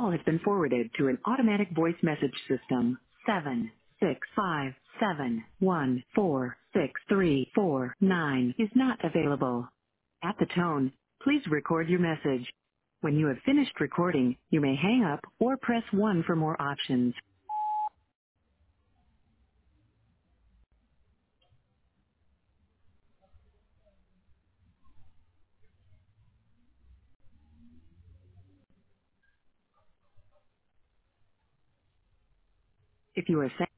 call has been forwarded to an automatic voice message system. 765714634 is not available. At the tone, please record your message. When you have finished recording, you may hang up or press 1 for more options. If you are